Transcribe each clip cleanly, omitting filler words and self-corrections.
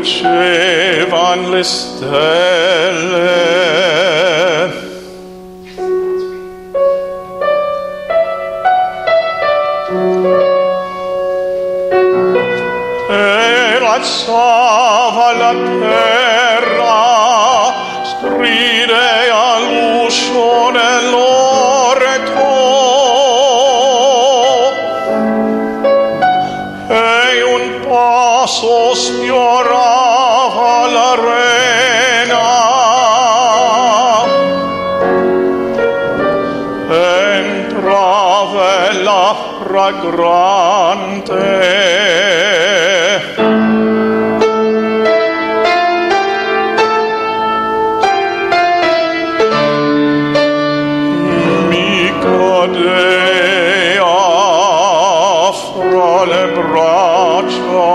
lucevan le stelle. E alzava la terra, stride all'uscio dell'orto, e un passo sfiorava l'arena. Entrava la fragrante cadea fra le braccia.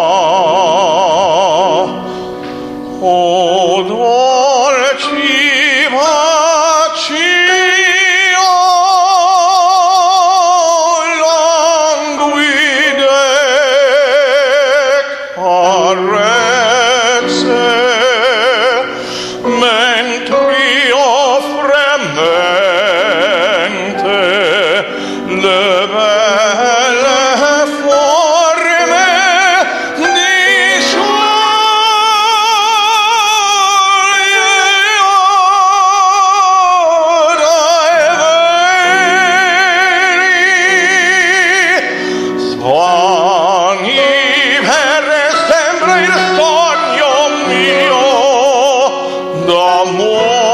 O dolci bacio, languide carezze, mentr'io fremente le belle forme di Giuliana e veri sogni per sempre il sogno mio d'amore.